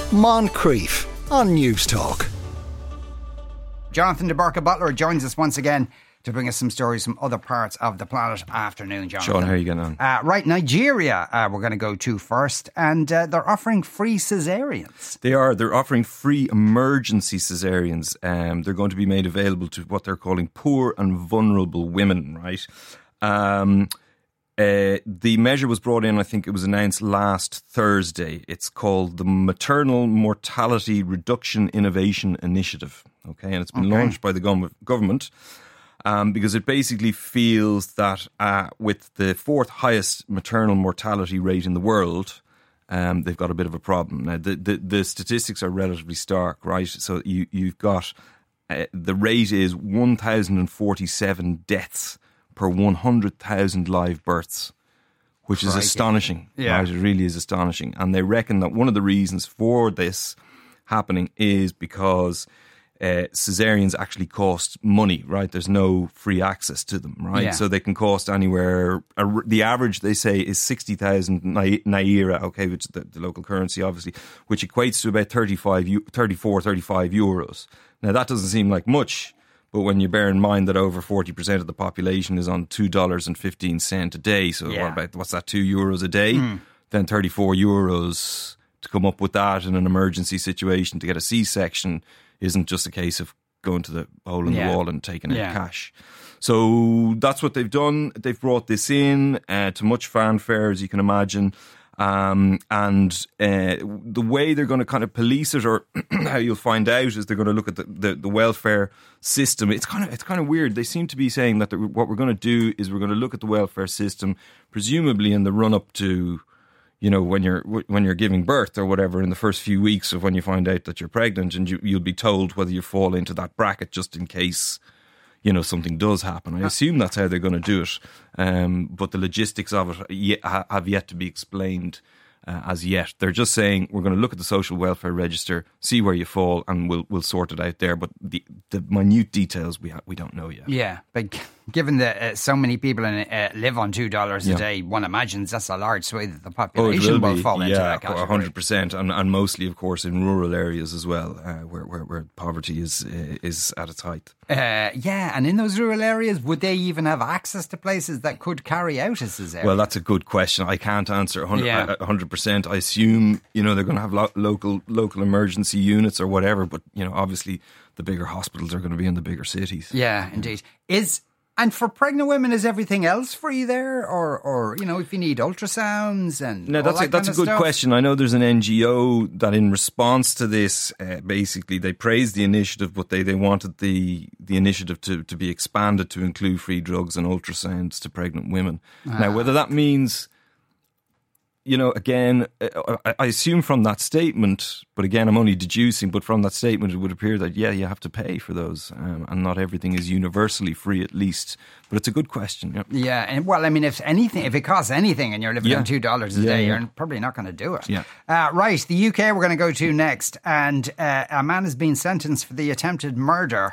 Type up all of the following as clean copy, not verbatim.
Moncrief on News Talk. Jonathan de Burca-Butler joins us once again to bring us some stories from other parts of the planet. Afternoon, Jonathan. Sean, how are you getting on? Right, Nigeria we're going to go to first, and they're offering free caesareans. They are. They're offering free emergency caesareans. They're going to be made available to what they're calling poor and vulnerable women, right? The measure was brought in, I think it was announced last Thursday. It's called the Maternal Mortality Reduction Innovation Initiative. Okay, and it's been launched by the government because it basically feels that with the fourth highest maternal mortality rate in the world, they've got a bit of a problem. Now, the statistics are relatively stark, right? So you've got the rate is 1,047 deaths per 100,000 live births, which is astonishing. Yeah. Right? It really is astonishing. And they reckon that one of the reasons for this happening is because caesareans actually cost money, right? There's no free access to them, right? Yeah. So they can cost anywhere, the average they say is 60,000 naira, okay, which is the local currency obviously, which equates to about 35 euros. Now that doesn't seem like much, but when you bear in mind that over 40% of the population is on $2.15 a day, so what's that, €2 a day? Then 34 euros to come up with that in an emergency situation to get a C-section isn't just a case of going to the hole in the wall and taking out cash. So that's what they've done. They've brought this in to much fanfare, as you can imagine. And the way they're going to kind of police it, or how you'll find out, is they're going to look at the welfare system. It's kind of weird. They seem to be saying that what we're going to do is we're going to look at the welfare system, presumably in the run up to, you know, when you're giving birth or whatever, in the first few weeks of when you find out that you're pregnant, and you'll be told whether you fall into that bracket just in case, you know, something does happen. I assume that's how they're going to do it. But the logistics of it have yet to be explained as yet. They're just saying, we're going to look at the social welfare register, see where you fall, and we'll sort it out there. But the minute details we don't know yet. Yeah, but given that so many people live on $2 a day, one imagines that's a large swathe of the population will fall into that category. 100%, and mostly, of course, in rural areas as well, where poverty is at its height. And in those rural areas, would they even have access to places that could carry out a caesarean? Well, that's a good question. I can't answer 100%. I assume, you know, they're going to have local emergency units or whatever, but, you know, obviously the bigger hospitals are going to be in the bigger cities. Yeah, indeed. And for pregnant women, is everything else free there? Or you know, if you need ultrasounds and no, that's a good question. I know there's an NGO that in response to this, basically they praised the initiative, but they wanted the initiative to be expanded to include free drugs and ultrasounds to pregnant women. Now, whether that means, you know, again, I assume from that statement, but again, I'm only deducing, but from that statement, it would appear that, you have to pay for those, and not everything is universally free, at least. But it's a good question. Yeah, and well, I mean, if it costs anything and you're living on $2 a day, you're probably not going to do it. Yeah. Right, the UK we're going to go to next, and a man has been sentenced for attempted murder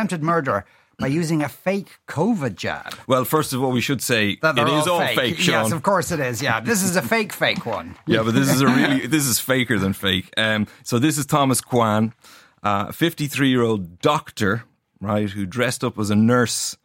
by using a fake COVID jab. Well, first of all, we should say it is all fake, Sean. Yes, of course it is. Yeah, this is a fake one. Yeah, but this is faker than fake. So this is Thomas Kwan, a 53-year-old doctor, right, who dressed up as a nurse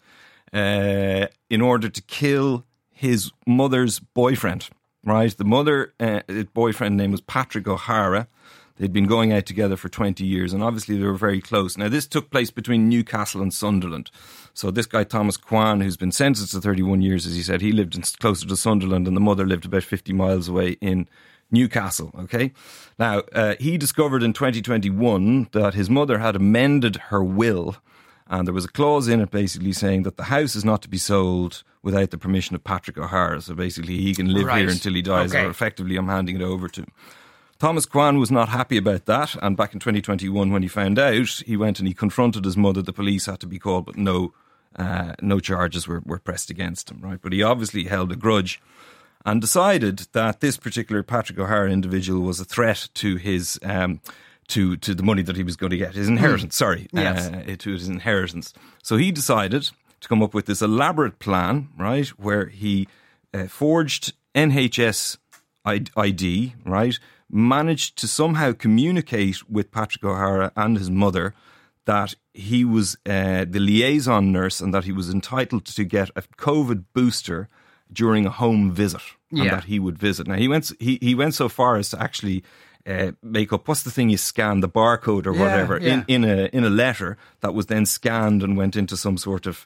in order to kill his mother's boyfriend. Right, the boyfriend name was Patrick O'Hara. They'd been going out together for 20 years, and obviously they were very close. Now, this took place between Newcastle and Sunderland. So this guy, Thomas Kwan, who's been sentenced to 31 years, as he said, he lived closer to Sunderland, and the mother lived about 50 miles away in Newcastle, okay? Now, he discovered in 2021 that his mother had amended her will, and there was a clause in it basically saying that the house is not to be sold without the permission of Patrick O'Hara. So basically he can live here until he dies, or effectively I'm handing it over to him. Thomas Kwan was not happy about that, and back in 2021 when he found out, he went and he confronted his mother. The police had to be called, but no charges were pressed against him, right? But he obviously held a grudge and decided that this particular Patrick O'Hara individual was a threat to his to the money that he was going to get, his inheritance, to his inheritance. So he decided to come up with this elaborate plan, right, where he forged NHS ID, right, managed to somehow communicate with Patrick O'Hara and his mother that he was the liaison nurse and that he was entitled to get a COVID booster during a home visit, and that he would visit. Now, he went so far as to actually make up, what's the thing you scan, the barcode or whatever, in a letter that was then scanned and went into some sort of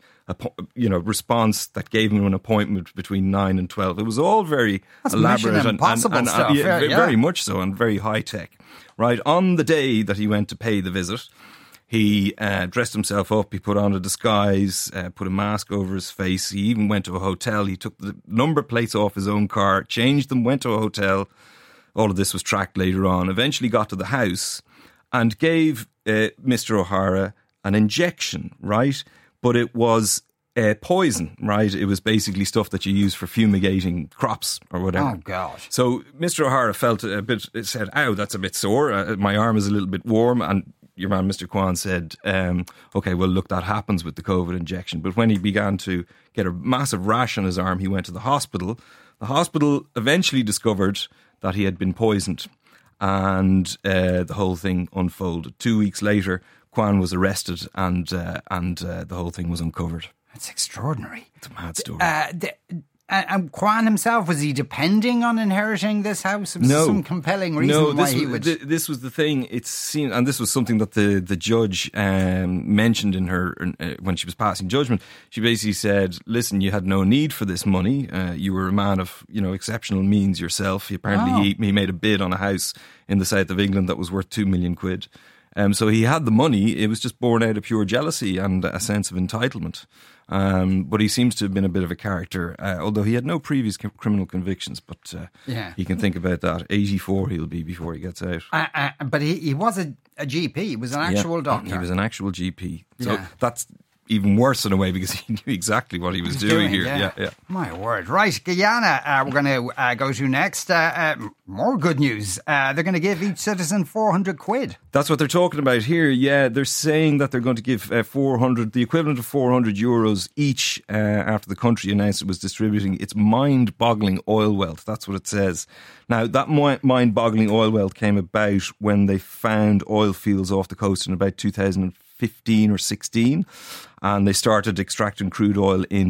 response that gave him an appointment between 9 and 12. It was all very elaborate and stuff. Very much so, and very high tech. Right, on the day that he went to pay the visit, he dressed himself up, he put on a disguise, put a mask over his face. He even went to a hotel. He took the number plates off his own car, changed them, went to a hotel. All of this was tracked later on. Eventually got to the house and gave Mr. O'Hara an injection, right? But it was poison, right? It was basically stuff that you use for fumigating crops or whatever. Oh, gosh. So Mr. O'Hara felt a bit, said, ow, that's a bit sore. My arm is a little bit warm. And your man, Mr. Kwan, said, okay, well, look, that happens with the COVID injection. But when he began to get a massive rash on his arm, he went to the hospital. The hospital eventually discovered that he had been poisoned, and the whole thing unfolded. 2 weeks later, Kwan was arrested, and the whole thing was uncovered. That's extraordinary. It's a mad story. And Kwan himself, was he depending on inheriting this house? Was there some compelling reason why he would? This was the thing. It's seen, and this was something that the judge mentioned in her when she was passing judgment. She basically said, "Listen, you had no need for this money. You were a man of exceptional means yourself. Apparently, he made a bid on a house in the south of England that was worth £2 million. So he had the money. It was just born out of pure jealousy and a sense of entitlement." But he seems to have been a bit of a character, although he had no previous criminal convictions. But he can think about that. 84 he'll be before he gets out. But he was a GP. He was an actual doctor. He was an actual GP. So that's even worse in a way, because he knew exactly what he was doing here. Yeah. My word. Right, Guyana, we're going to go to next. More good news. They're going to give each citizen 400 quid. That's what they're talking about here. Yeah, they're saying that they're going to give 400, the equivalent of 400 euros each after the country announced it was distributing its mind-boggling oil wealth. That's what it says. Now, that mind-boggling oil wealth came about when they found oil fields off the coast in about 2015 or 16, and they started extracting crude oil in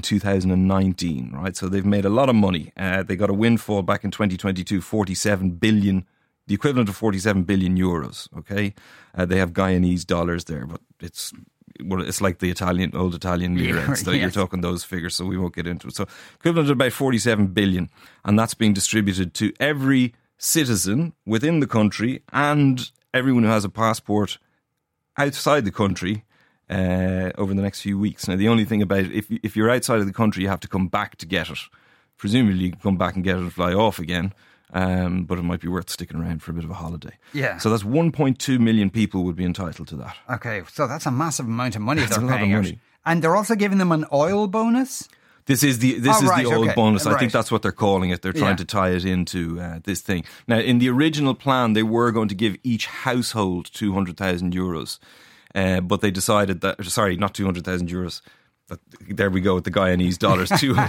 2019, right? So they've made a lot of money. They got a windfall back in 2022, 47 billion, the equivalent of 47 billion euros, okay? They have Guyanese dollars there, but it's like the old Italian lira. You're talking those figures, so we won't get into it. So equivalent of about 47 billion, and that's being distributed to every citizen within the country and everyone who has a passport outside the country over the next few weeks. Now, the only thing about it, if you're outside of the country, you have to come back to get it. Presumably, you can come back and get it and fly off again, but it might be worth sticking around for a bit of a holiday. Yeah. So that's 1.2 million people would be entitled to that. Okay, so that's a massive amount of money That's they're a lot paying of out. money. And they're also giving them an oil bonus? This is the oil bonus. I Right. think that's what they're calling it. They're trying to tie it into this thing. Now, in the original plan, they were going to give each household 200,000 euros. But they decided that, sorry, not 200,000 euros. There we go with the Guyanese dollars.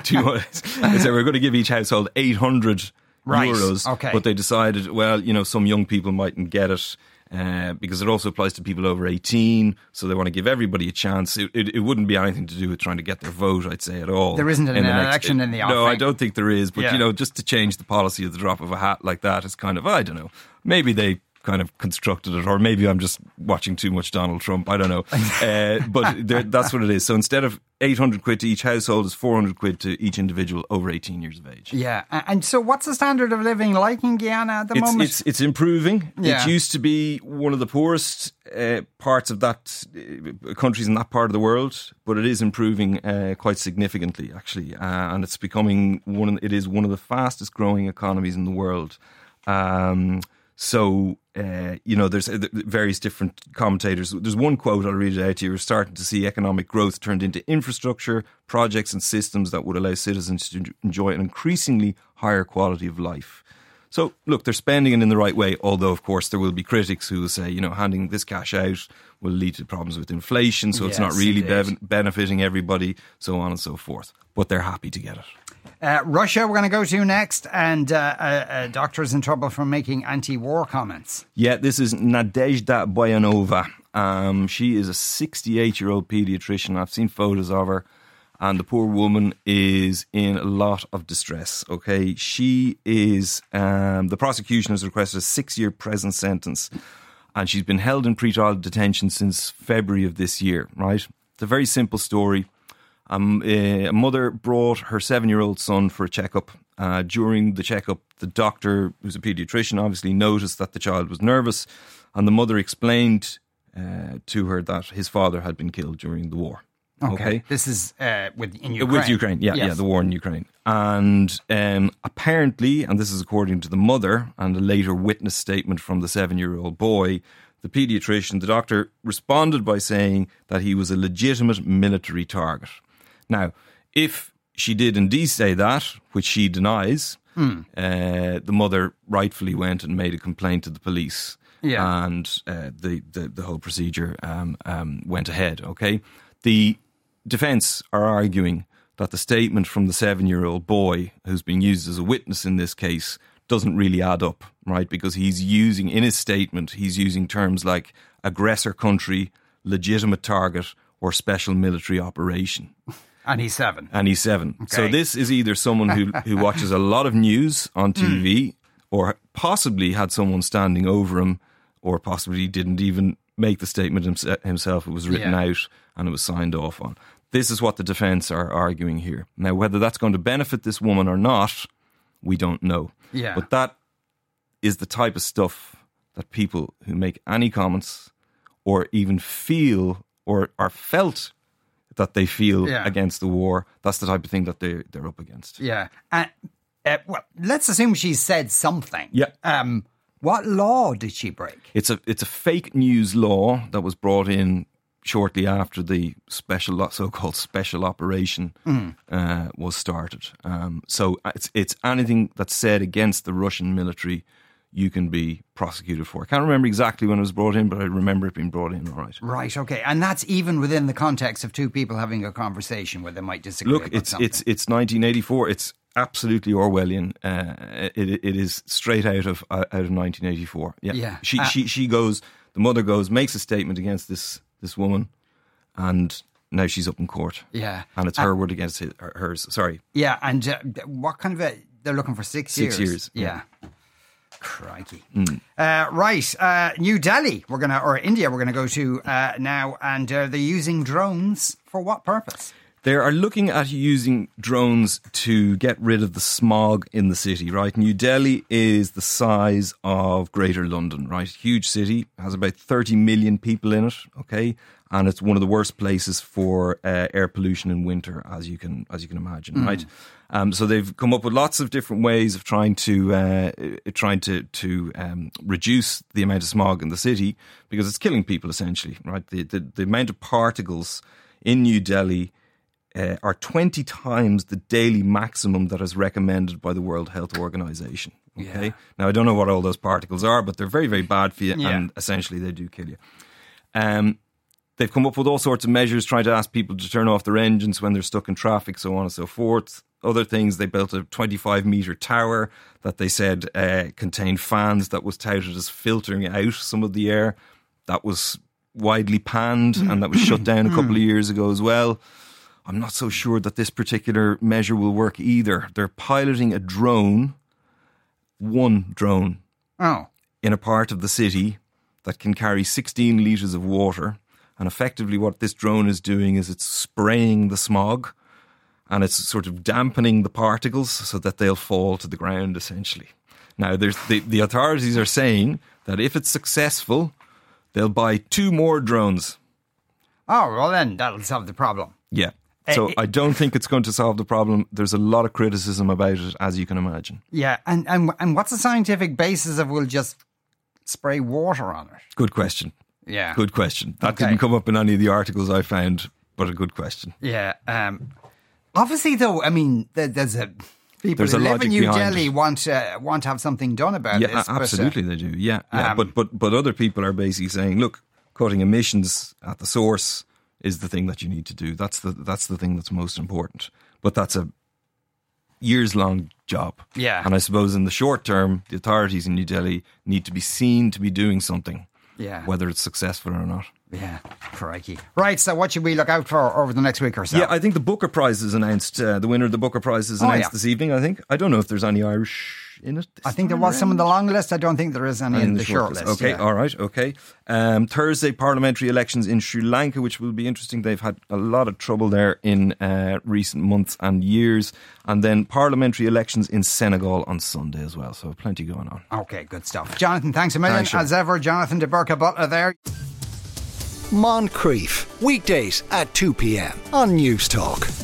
They said we're going to give each household 800 euros. Okay. But they decided, well, some young people mightn't get it. Because it also applies to people over 18, so they want to give everybody a chance. It wouldn't be anything to do with trying to get their vote, I'd say, at all. There isn't an election in the offing. No, I don't think there is. But, just to change the policy at the drop of a hat like that is kind of, I don't know. Maybe they kind of constructed it, or maybe I'm just watching too much Donald Trump. I don't know. But that's what it is. So instead of 800 quid to each household, it's 400 quid to each individual over 18 years of age. Yeah. And so what's the standard of living like in Guyana at the moment? It's improving. Yeah. It used to be one of the poorest parts of that countries in that part of the world, but it is improving quite significantly, actually. And it's becoming it is one of the fastest growing economies in the world. So, there's various different commentators. There's one quote, I'll read it out to you. We're starting to see economic growth turned into infrastructure, projects and systems that would allow citizens to enjoy an increasingly higher quality of life. So, look, they're spending it in the right way, although, of course, there will be critics who will say, handing this cash out will lead to problems with inflation, so it's not really benefiting everybody, so on and so forth. But they're happy to get it. Russia, we're going to go to next, and a doctor is in trouble for making anti-war comments. Yeah, this is Nadezhda Boyanova. She is a 68-year-old paediatrician. I've seen photos of her, and the poor woman is in a lot of distress. Okay, she is. The prosecution has requested a 6-year prison sentence, and she's been held in pretrial detention since February of this year. Right, it's a very simple story. A mother brought her 7-year-old son for a checkup. During the checkup, the doctor, who's a paediatrician, obviously noticed that the child was nervous, and the mother explained to her that his father had been killed during the war. Okay. This is in Ukraine. With Ukraine, yeah, the war in Ukraine. And apparently, and this is according to the mother and a later witness statement from the 7-year-old boy, the paediatrician, the doctor, responded by saying that he was a legitimate military target. Now, if she did indeed say that, which she denies, the mother rightfully went and made a complaint to the police, and the whole procedure went ahead. Okay, the defence are arguing that the statement from the 7-year-old boy, who's being used as a witness in this case, doesn't really add up, right? Because he's using, in his statement, he's using terms like aggressor country, legitimate target, or special military operation. And he's 7. Okay. So this is either someone who watches a lot of news on TV, or possibly had someone standing over him, or possibly didn't even make the statement himself. It was written out and it was signed off on. This is what the defence are arguing here. Now, whether that's going to benefit this woman or not, we don't know. Yeah. But that is the type of stuff that people who make any comments or even feel or are felt that they feel against the war, that's the type of thing that they're up against. Yeah. Well, let's assume she said something. Yeah. What law did she break? It's a fake news law that was brought in shortly after the so-called special operation was started. So it's anything that's said against the Russian military, you can be prosecuted for. I can't remember exactly when it was brought in, but I remember it being brought in, all right. Right, okay. And that's even within the context of two people having a conversation where they might disagree. Look, it's 1984. It's absolutely Orwellian. It is straight out of 1984. Yeah. She goes, the mother goes, makes a statement against this woman, and now she's up in court. Yeah. And it's her word against hers. Sorry. Yeah, and what kind of they're looking for 6 years. 6 years. Yeah. Crikey. Right. New Delhi, India, we're going to go to now, and they're using drones for what purpose? They are looking at using drones to get rid of the smog in the city, right? New Delhi is the size of Greater London, right? Huge city, has about 30 million people in it, okay? And it's one of the worst places for air pollution in winter, as you can imagine, right? So they've come up with lots of different ways of trying to reduce the amount of smog in the city, because it's killing people essentially, right? The amount of particles in New Delhi are 20 times the daily maximum that is recommended by the World Health Organization. Okay. Yeah. Now, I don't know what all those particles are, but they're very, very bad for you, and essentially they do kill you. They've come up with all sorts of measures trying to ask people to turn off their engines when they're stuck in traffic, so on and so forth. Other things, they built a 25-metre tower that they said contained fans that was touted as filtering out some of the air. That was widely panned, and that was shut down a couple of years ago as well. I'm not so sure that this particular measure will work either. They're piloting a drone, one drone, in a part of the city that can carry 16 litres of water. And effectively what this drone is doing is it's spraying the smog, and it's sort of dampening the particles so that they'll fall to the ground, essentially. Now, the authorities are saying that if it's successful, they'll buy 2 more drones. Oh, well then, that'll solve the problem. Yeah. So I don't think it's going to solve the problem. There's a lot of criticism about it, as you can imagine. Yeah, and what's the scientific basis of we'll just spray water on it? Good question. Yeah. Good question. That didn't come up in any of the articles I found, but a good question. Yeah. Obviously, though, I mean, there's people who live in New Delhi want to have something done about this. Yeah, absolutely they do. Yeah. But other people are basically saying, look, cutting emissions at the source is the thing that you need to do. That's the thing that's most important. But that's years-long job. Yeah. And I suppose in the short term, the authorities in New Delhi need to be seen to be doing something. Yeah. Whether it's successful or not. Yeah, crikey. Right, so what should we look out for over the next week or so? Yeah, I think the Booker Prize is announced. The winner of the Booker Prize is announced this evening, I think. I don't know if there's any Irish in it. I think there was some in the long list. I don't think there is any in the short list. Okay, yeah. all right, okay. Thursday, parliamentary elections in Sri Lanka, which will be interesting. They've had a lot of trouble there in recent months and years. And then parliamentary elections in Senegal on Sunday as well. So plenty going on. Okay, good stuff. Jonathan, thanks a million. Thanks, as ever, Jonathan de Burka Butler there. Moncrief, weekdays at 2 p.m. on News Talk.